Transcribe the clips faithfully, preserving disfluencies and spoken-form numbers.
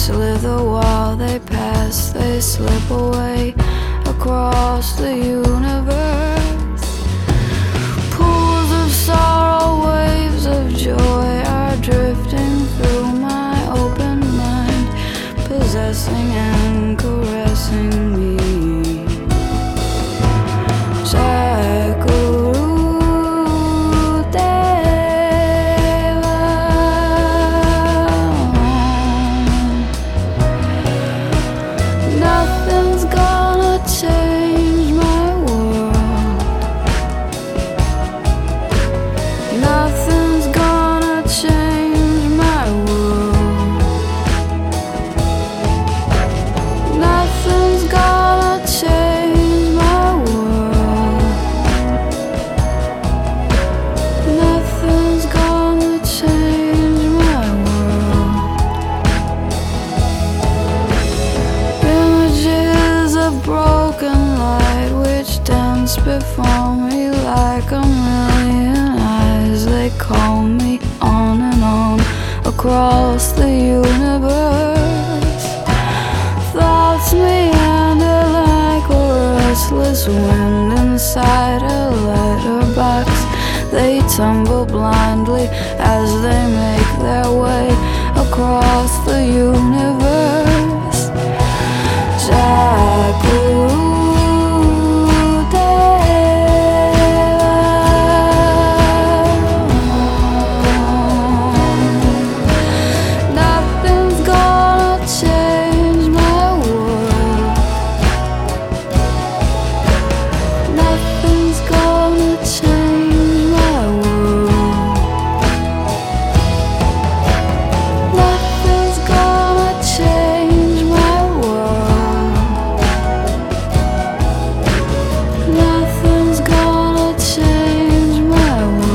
slither while they pass, they slip away across the universe. Pools of sorrow, waves of joy are drifting through my open mind, possessing and caressing me. Nothing's gonna change my world. Nothing's gonna change my world. Nothing's gonna change my world. Nothing's gonna change my world. Images of broken light which dance before me like a million eyes. They call me on and on across the universe. Thoughts meander like a restless wind inside a letterbox. They tumble blindly as they make their way across the universe. Nothing's gonna change my world. Nothing's gonna change my world. Nothing's gonna change my world. Nothing's gonna change my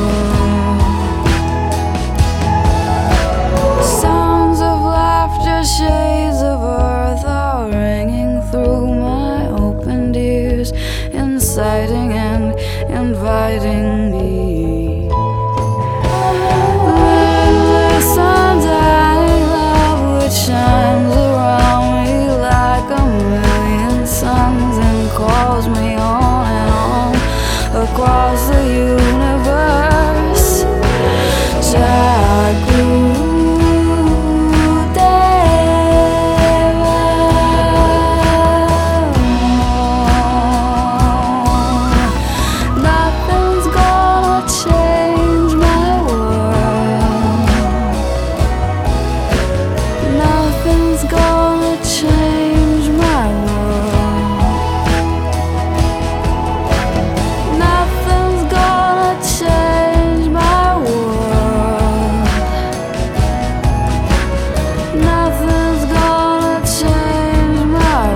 world. Sounds of laughter, shades of earth are ringing through my opened ears, inciting and inviting me. This undying love which shines around me like a million suns and calls me on and on across the universe. Nothing's gonna change my world. Nothing's gonna change my world. Nothing's gonna change my world. Nothing's gonna change my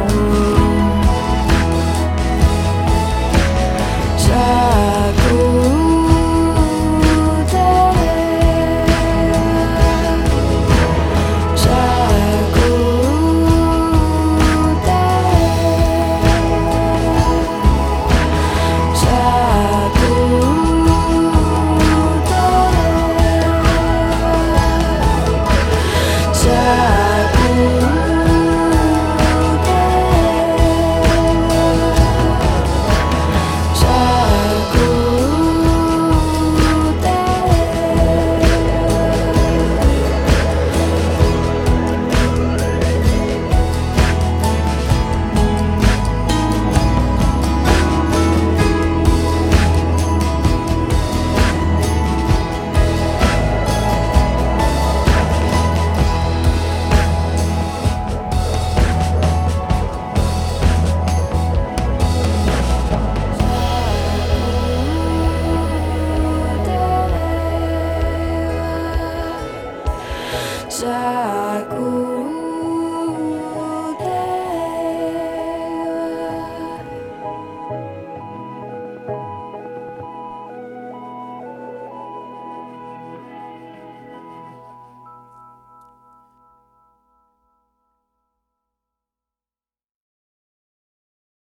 Jack.